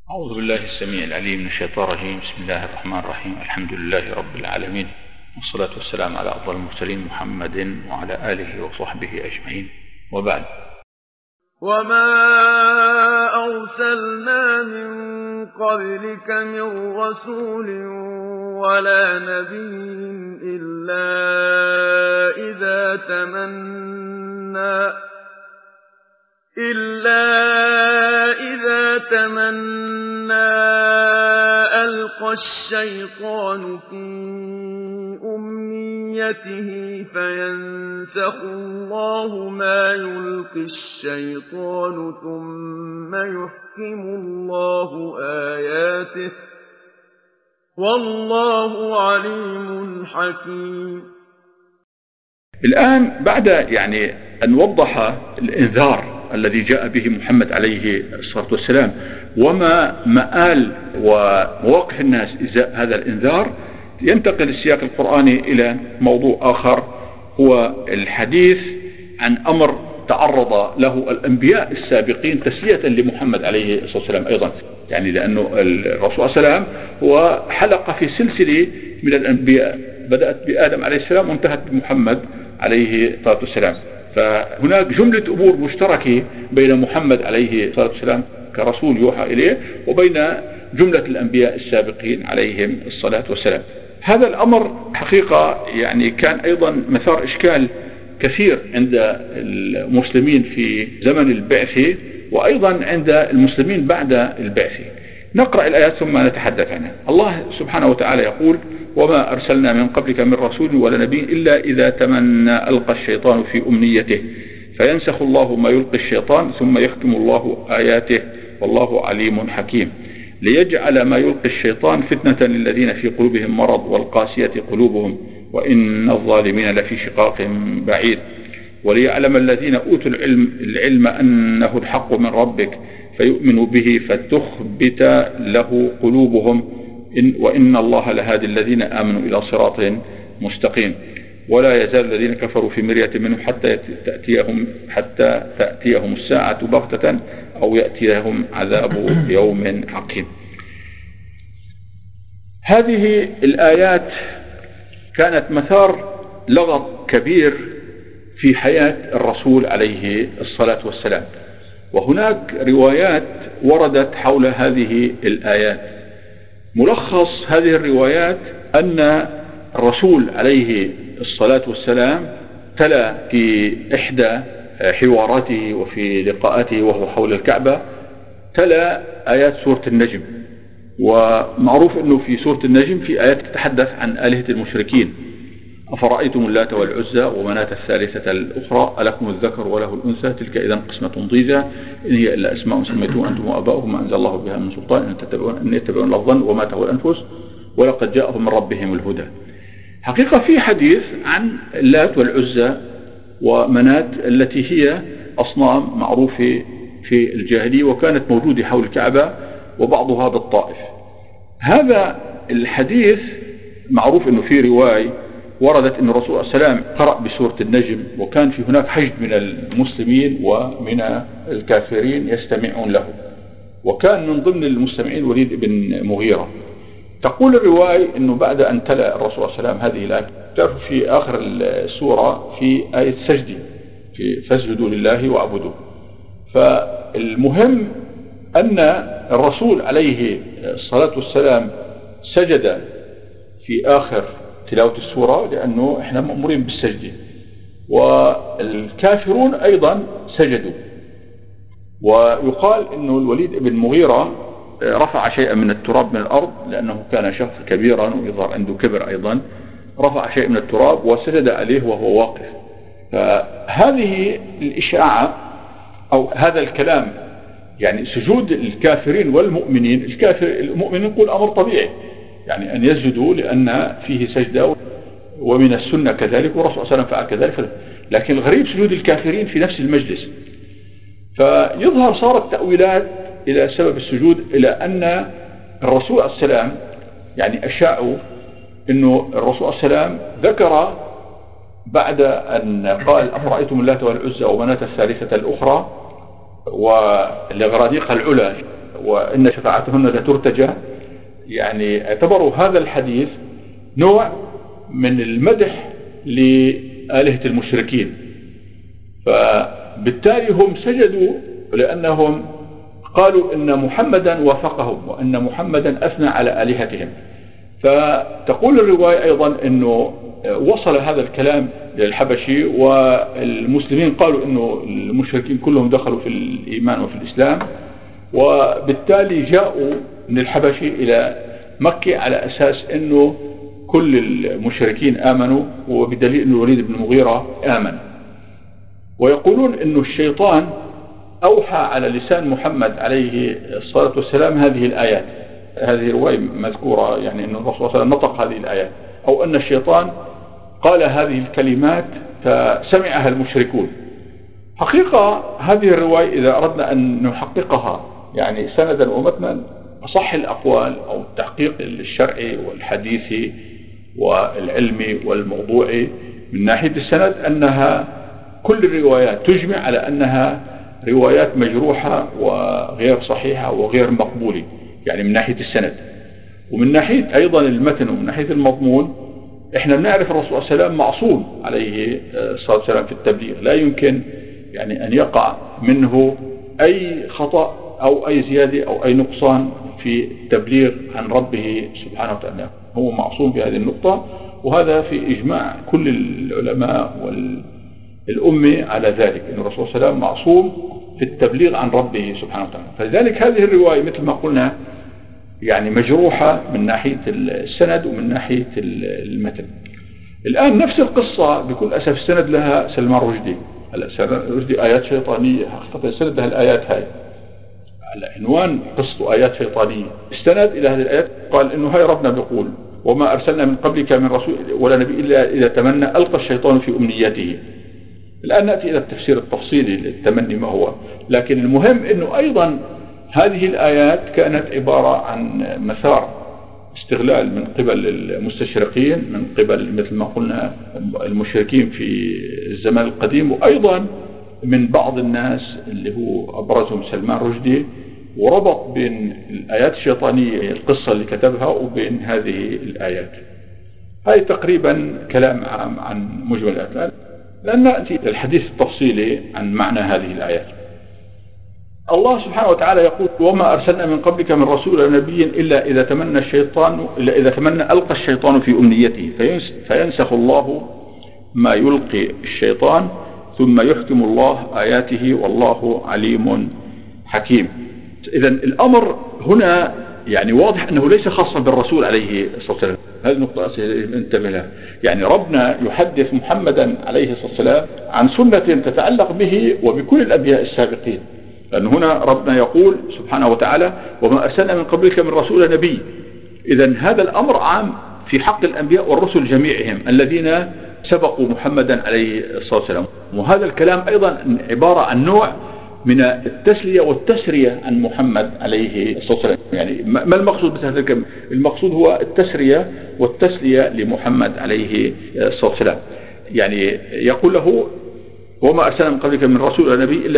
أعوذ بالله السميع العليم من الشيطان الرجيم. بسم الله الرحمن الرحيم. الحمد لله رب العالمين، والصلاة والسلام على أفضل المرسلين محمد وعلى آله وصحبه أجمعين، وبعد. وما أرسلنا من قبلك من رسول ولا نبي إلا إذا تمنى ألقى الشيطان في أمنيته فينسخ الله ما يلقي الشيطان ثم يحكم الله آياته والله عليم حكيم. الآن بعد أن وضح الإنذار الذي جاء به محمد عليه الصلاة والسلام وما مآل ومواقف الناس إزاء هذا الإنذار، ينتقل السياق القرآني إلى موضوع آخر، هو الحديث عن أمر تعرض له الأنبياء السابقين تسلية لمحمد عليه الصلاة والسلام أيضا، لأنه الرسول صلى الله عليه وسلم هو حلقة في سلسلة من الأنبياء بدأت بآدم عليه السلام وانتهت بمحمد عليه الصلاة والسلام. فهناك جملة أمور مشتركة بين محمد عليه الصلاة والسلام كرسول يوحى إليه وبين جملة الأنبياء السابقين عليهم الصلاة والسلام. هذا الأمر حقيقة كان أيضا مثار إشكال كثير عند المسلمين في زمن البعثة وأيضا عند المسلمين بعد البعثة. نقرأ الآيات ثم نتحدث عنها. الله سبحانه وتعالى يقول: وما أرسلنا من قبلك من رسول ولا نبي إلا إذا تمنى ألقى الشيطان في أمنيته فينسخ الله ما يلقي الشيطان ثم يختم الله آياته والله عليم حكيم ليجعل ما يلقي الشيطان فتنة للذين في قلوبهم مرض والقاسية قلوبهم وإن الظالمين لفي شقاق بعيد وليعلم الذين أوتوا العلم أنه الحق من ربك فيؤمنوا به فتخبت له قلوبهم وإن الله لهادي الذين آمنوا إلى صراط مستقيم ولا يزال الذين كفروا في مرية منه حتى تأتيهم الساعة بغتة أو يأتيهم عذاب يوم عقيم. هذه الآيات كانت مثار لغط كبير في حياة الرسول عليه الصلاة والسلام، وهناك روايات وردت حول هذه الآيات. ملخص هذه الروايات أن الرسول عليه الصلاة والسلام تلا في إحدى حواراته وفي لقاءاته وهو حول الكعبة تلا آيات سورة النجم، ومعروف أنه في سورة النجم في آيات تتحدث عن آلهة المشركين: أفرأيتم اللات والعزى ومناة الثالثة الأخرى ألكم الذكر وله الأنثى تلك إذا قسمة ضيزى إن هي إلا أسماء سميتم أنتم وآباؤكم ما أنزل الله بها من سلطان إن يتبعون الظن وما تهوى الأنفس ولقد جاءهم من ربهم الهدى. حقيقة في حديث عن اللات والعزى ومناة التي هي أصنام معروفة في الجاهلية وكانت موجودة حول الكعبة وبعضها بالطائف. هذا الحديث معروف أنه في رواية وردت أن الرسول صلى الله عليه وسلم قرأ بسورة النجم وكان في هناك حشد من المسلمين ومن الكافرين يستمعون له، وكان من ضمن المستمعين وليد بن مغيرة. تقول الرواية أنه بعد أن تلا الرسول صلى الله عليه وسلم هذه الآية تعرف في آخر السورة في آية سجدي في فاسجدوا لله واعبدوا. فالمهم أن الرسول عليه الصلاة والسلام سجد في آخر تلاوة السورة لأنه إحنا مأمورين بالسجد، والكافرون أيضا سجدوا. ويقال أنه الوليد بن مغيرة رفع شيئا من التراب من الأرض لأنه كان شخص كبيرا ويظهر عنده كبر أيضا، رفع شيء من التراب وسجد عليه وهو واقف. فهذه الإشاعة أو هذا الكلام سجود الكافرين والمؤمنين، المؤمنين يقول أمر طبيعي أن يسجدوا لأن فيه سجدة ومن السنة كذلك والرسول صلى الله عليه وسلم فعل كذلك، لكن الغريب سجود الكافرين في نفس المجلس. فيظهر صارت تأويلات إلى سبب السجود إلى أن الرسول عليه السلام أشاعوا أنه الرسول عليه السلام ذكر بعد أن قال أفرأيتم اللات والعزى ومناة الثالثة الأخرى ولغرانيق العلا وإن شفاعتهن لترتجى، يعني اعتبروا هذا الحديث نوع من المدح لآلهة المشركين، فبالتالي هم سجدوا لأنهم قالوا إن محمدا وافقهم وأن محمدا أثنى على آلهتهم. فتقول الرواية أيضا أنه وصل هذا الكلام للحبشي، والمسلمين قالوا أنه المشركين كلهم دخلوا في الإيمان وفي الإسلام، وبالتالي جاءوا من الحبشي إلى مكة على أساس أنه كل المشركين آمنوا، وبدليل أن الوليد بن المغيرة آمن. ويقولون أنه الشيطان أوحى على لسان محمد عليه الصلاة والسلام هذه الآيات. هذه رواية مذكورة، يعني أن الرسول صلى الله عليه وسلم نطق هذه الآيات، أو أن الشيطان قال هذه الكلمات فسمعها المشركون. حقيقة هذه الرواية إذا أردنا أن نحققها يعني سندا ومتنا، أصح الأقوال أو التحقيق الشرعي والحديثي والعلمي والموضوعي من ناحية السند أنها كل الروايات تجمع على أنها روايات مجروحة وغير صحيحة وغير مقبولة، يعني من ناحية السند. ومن ناحية أيضا المتن ومن ناحية المضمون، إحنا بنعرف الرسول صلى الله عليه وسلم معصوم عليه الصلاة والسلام في التبليغ، لا يمكن يعني أن يقع منه أي خطأ أو أي زيادة أو أي نقصان في التبليغ عن ربه سبحانه وتعالى. هو معصوم في هذه النقطة، وهذا في إجماع كل العلماء والأمة على ذلك، أن الرسول صلى الله عليه وسلم معصوم في التبليغ عن ربه سبحانه وتعالى. فلذلك هذه الرواية مثل ما قلنا يعني مجروحة من ناحية السند ومن ناحية المتن. الآن نفس القصة بكل أسف السند لها سلمان رشدي. سلمان رشدي آيات شيطانية، حقيقة السند لها الآيات هاي على عنوان قصة آيات شيطانية. استند إلى هذه الآيات، قال إنه هاي ربنا بيقول وما أرسلنا من قبلك من رسول ولا نبي إلا إذا تمنى ألقى الشيطان في أمنيته. الآن نأتي إلى التفسير التفصيلي للتمني ما هو، لكن المهم أنه أيضا هذه الآيات كانت عبارة عن مثار استغلال من قبل المستشرقين، من قبل مثل ما قلنا المشركين في الزمان القديم، وأيضا من بعض الناس اللي هو أبرزهم سلمان رشدي، وربط بين الآيات الشيطانية القصة اللي كتبها وبين هذه الآيات. هاي تقريبا كلام عام عن مجمل الآيات، لأن نأتي للحديث التفصيلي عن معنى هذه الآيات. الله سبحانه وتعالى يقول وما أرسلنا من قبلك من رسول ولا نبي إلا إذا تمنى ألقى الشيطان في أمنيته فينسخ الله ما يلقي الشيطان ثم يحكم الله آياته والله عليم حكيم. إذن الأمر هنا يعني واضح أنه ليس خاصا بالرسول عليه الصلاة والسلام. هذه النقطة انتبه لها. يعني ربنا يحدث محمدا عليه الصلاة والسلام عن سنة تتعلق به وبكل الأنبياء السابقين، لأن هنا ربنا يقول سبحانه وتعالى وما أرسلنا من قبلك من رسول نبي. إذن هذا الأمر عام في حق الأنبياء والرسل جميعهم الذين سبقوا محمدا عليه الصلاة والسلام. وهذا الكلام أيضا عبارة عن نوع من التسلية والتسرية عن محمد عليه الصلاة والسلام. يعني ما المقصود بهذا الكلام؟ المقصود هو التسرية والتسلية لمحمد عليه الصلاة والسلام. يعني يقول له وما أرسلنا من قبلك من رسول ولا نبي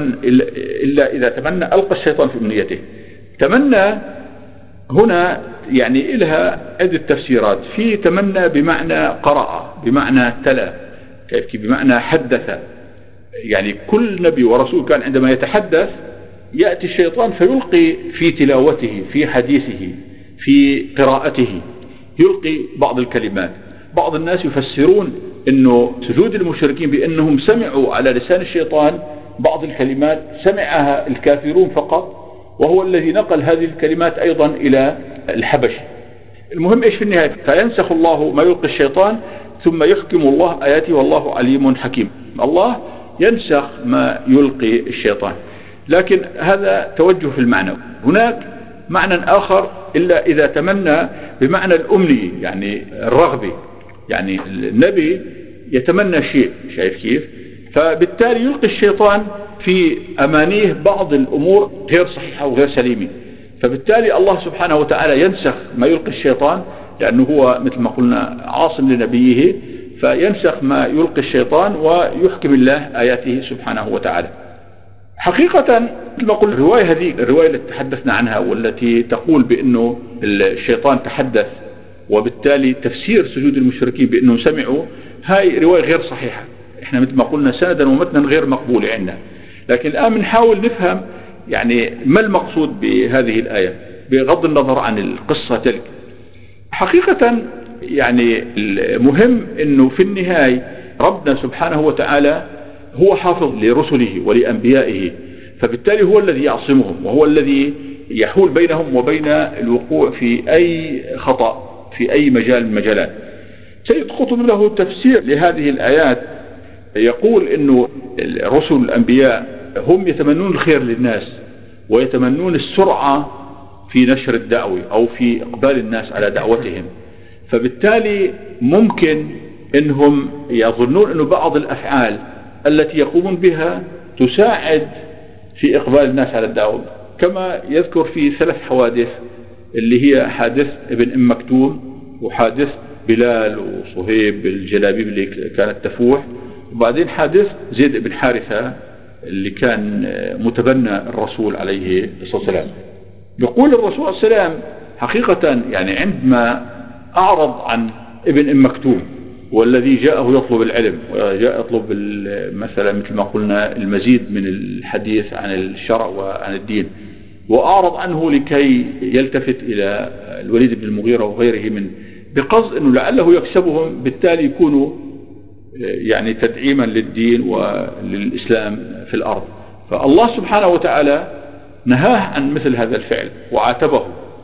إلا إذا تمنى ألقى الشيطان في أمنيته. تمنى هنا يعني إلها عدة تفسيرات. في تمنى بمعنى قرأ، بمعنى تلا، كيف بمعنى حدث. يعني كل نبي ورسول كان عندما يتحدث يأتي الشيطان فيلقي في تلاوته، في حديثه، في قراءته، يلقي بعض الكلمات. بعض الناس يفسرون انه سجود المشركين بانهم سمعوا على لسان الشيطان بعض الكلمات سمعها الكافرون فقط، وهو الذي نقل هذه الكلمات ايضا الى الحبش. المهم ايش في النهاية؟ فينسخ الله ما يلقي الشيطان ثم يحكم الله آياته والله عليم حكيم. الله ينسخ ما يلقي الشيطان، لكن هذا توجه في المعنى. هناك معنى آخر إلا إذا تمنى بمعنى الأمني، يعني الرغبة. يعني النبي يتمنى شيء، شايف كيف؟ فبالتالي يلقي الشيطان في أمانيه بعض الأمور غير صحيحة وغير سليمة، فبالتالي الله سبحانه وتعالى ينسخ ما يلقي الشيطان، لأنه هو مثل ما قلنا عاصم لنبيه، فينسخ ما يلقي الشيطان ويحكم الله آياته سبحانه وتعالى. حقيقة مثل قلت الرواية هذه الرواية التي تحدثنا عنها والتي تقول بأنه الشيطان تحدث وبالتالي تفسير سجود المشركين بأنهم سمعوا، هاي رواية غير صحيحة. احنا مثل ما قلنا سندا ومتنا غير مقبول عندنا، لكن الآن بنحاول نفهم يعني ما المقصود بهذه الآية بغض النظر عن القصة تلك. حقيقة يعني المهم أنه في النهاية ربنا سبحانه وتعالى هو حافظ لرسله ولأنبيائه، فبالتالي هو الذي يعصمهم وهو الذي يحول بينهم وبين الوقوع في أي خطأ في أي مجال من المجالات. سيد قطب له تفسير لهذه الآيات، يقول أنه الرسل الأنبياء هم يتمنون الخير للناس ويتمنون السرعة في نشر الدعوة أو في إقبال الناس على دعوتهم، فبالتالي ممكن أنهم يظنون أن بعض الأفعال التي يقومون بها تساعد في إقبال الناس على الدعوة، كما يذكر في 3 حوادث اللي هي حادث ابن أم مكتوم وحادث بلال وصهيب الجلابيب اللي كانت تفوح، وبعدين حادث زيد بن حارثة اللي كان متبنى الرسول عليه الصلاة والسلام. يقول الرسول عليه السلام حقيقة يعني عندما أعرض عن ابن أم مكتوم والذي جاءه يطلب العلم وجاء يطلب مثلا مثل ما قلنا المزيد من الحديث عن الشرع وعن الدين، وأعرض عنه لكي يلتفت إلى الوليد بن المغيرة وغيره من بقصد أنه لعله يكسبهم بالتالي يكونوا يعني تدعيما للدين وللإسلام في الأرض، فالله سبحانه وتعالى نهاه عن مثل هذا الفعل وعاتبه.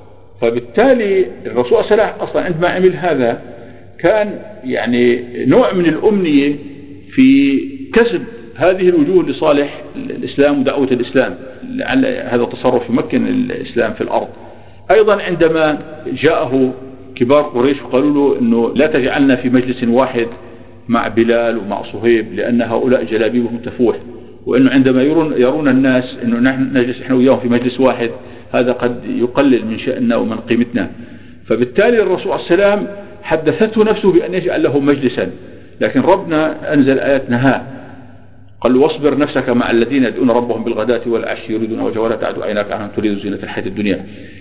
فبالتالي الرسول صلى الله عليه وسلم أصلا عندما عمل هذا كان يعني نوع من الأمنية في كسب هذه الوجوه لصالح الإسلام ودعوة الإسلام، لعل هذا التصرف يمكن الإسلام في الأرض. أيضا عندما جاءه كبار قريش وقالوا له أنه لا تجعلنا في مجلس واحد مع بلال ومع صهيب لأن هؤلاء جلابيبهم تفوح، وأنه عندما يرون الناس أنه نحن نجلس إحنا وياهم في مجلس واحد هذا قد يقلل من شأننا ومن قيمتنا. فبالتالي الرسول عليه السلام حدثته نفسه بأن يجعل له مجلسا، لكن ربنا أنزل آيات نهاه، قال واصبر نفسك مع الذين يدعون ربهم بالغداة والعشي يريدون وجهه ولا تعد عيناك عنهم تريد زينة الحياة الدنيا.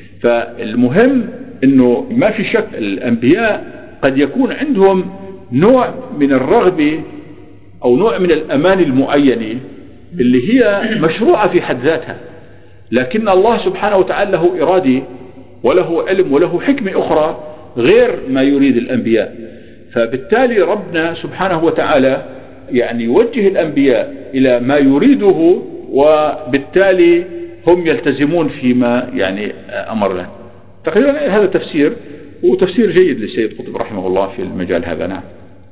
فالمهم أنه ما في شك الأنبياء قد يكون عندهم نوع من الرغبة أو نوع من الأمان المعينة اللي هي مشروعة في حد ذاتها، لكن الله سبحانه وتعالى له إرادة وله علم وله حكمة أخرى غير ما يريد الأنبياء. فبالتالي ربنا سبحانه وتعالى يعني يوجه الأنبياء إلى ما يريده، وبالتالي هم يلتزمون فيما يعني أمر له. تقريبا هذا تفسير وتفسير جيد للسيد قطب رحمه الله في المجال هذا. نعم.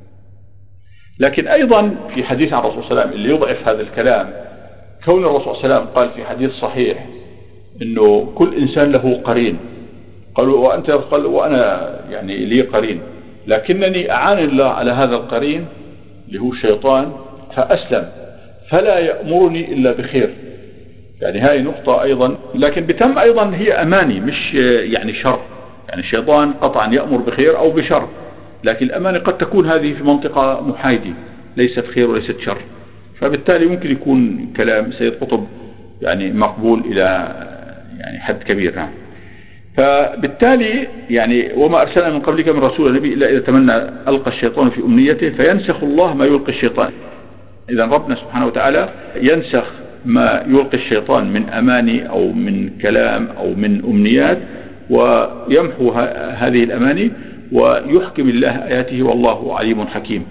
لكن أيضا في حديث عن الرسول صلى الله عليه وسلم اللي يضعف هذا الكلام، كون الرسول صلى الله عليه وسلم قال في حديث صحيح إنه كل إنسان له قرين، قالوا وأنت؟ قال وأنا يعني لي قرين لكنني أعان الله على هذا القرين اللي هو الشيطان فأسلم فلا يأمرني إلا بخير. يعني هاي نقطة أيضا، لكن بتم أيضا هي أماني مش يعني شر، يعني الشيطان قطعا يأمر بخير أو بشر، لكن الأماني قد تكون هذه في منطقة محايدة ليست خير وليست شر، فبالتالي ممكن يكون كلام سيد قطب يعني مقبول إلى يعني حد كبير. نعم. فبالتالي يعني وما أرسلنا من قبلك من رسول نبي إلا إذا تمنى ألقى الشيطان في أمنيته فينسخ الله ما يلقي الشيطان. إذا ربنا سبحانه وتعالى ينسخ ما يلقي الشيطان من أماني أو من كلام أو من أمنيات ويمحو هذه الأماني ويحكم الله آياته والله عليم حكيم.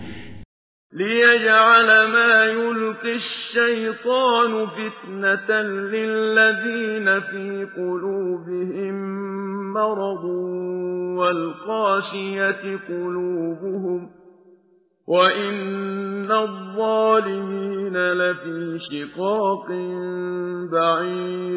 ليجعل ما يلقي الشيطان فتنة للذين في قلوبهم مرض والقاسية قلوبهم وإن الظالمين لفي شقاق بعيد.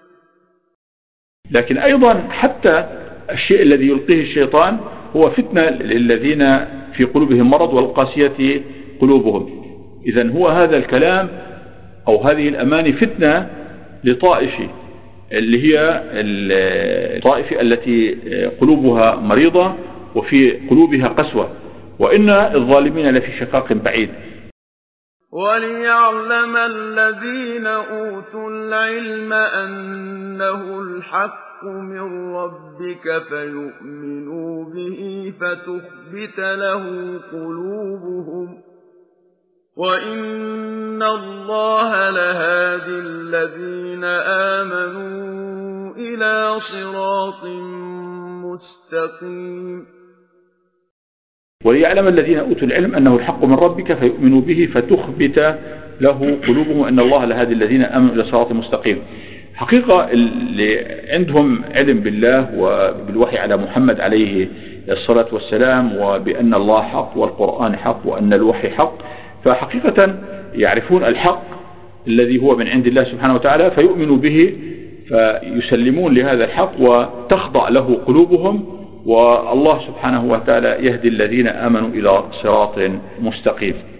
لكن أيضا حتى الشيء الذي يلقيه الشيطان هو فتنة للذين في قلوبهم مرض والقاسية قلوبهم. إذن هو هذا الكلام أو هذه الأماني فتنة لطائفة اللي هي الطائفة التي قلوبها مريضة وفي قلوبها قسوة، وإن الظالمين لفي شقاق بعيد. وليعلم الذين أوتوا العلم أنه الحق من ربك فيؤمنوا به فتخبت له قلوبهم وإن الله لهادي الذين آمنوا إلى صراط مستقيم. وليعلم الذين أوتوا العلم أنه الحق من ربك فيؤمنوا به فتخبت له قلوبهم وإن الله لهادي الذين آمنوا إلى صراط مستقيم. حقيقة اللي عندهم علم بالله وبالوحي على محمد عليه الصلاة والسلام وبأن الله حق والقرآن حق وأن الوحي حق، فحقيقة يعرفون الحق الذي هو من عند الله سبحانه وتعالى فيؤمنوا به فيسلمون لهذا الحق وتخضع له قلوبهم، والله سبحانه وتعالى يهدي الذين آمنوا إلى صراط مستقيم.